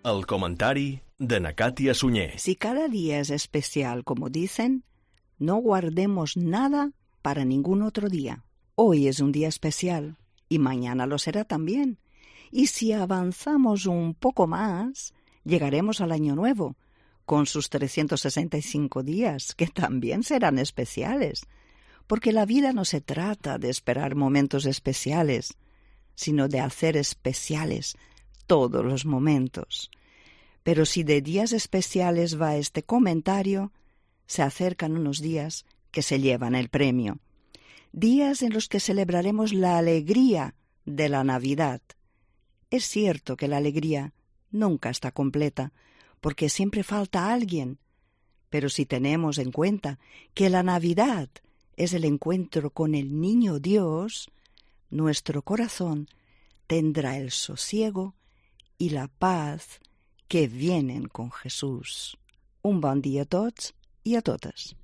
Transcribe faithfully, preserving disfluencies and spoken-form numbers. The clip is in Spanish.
El comentari de na Càtia Sunyer. Si cada día es especial, como dicen, no guardemos nada para ningún otro día. Hoy es un día especial y mañana lo será también. Y si avanzamos un poco más, llegaremos al Año Nuevo, con sus trescientos sesenta y cinco días, que también serán especiales. Porque la vida no se trata de esperar momentos especiales, sino de hacer especiales todos los momentos. Pero si de días especiales va este comentario, se acercan unos días que se llevan el premio. Días en los que celebraremos la alegría de la Navidad. Es cierto que la alegría nunca está completa, porque siempre falta alguien. Pero si tenemos en cuenta que la Navidad es el encuentro con el Niño Dios, nuestro corazón tendrá el sosiego y la paz que vienen con Jesús. Un bon dia a tots i a totes.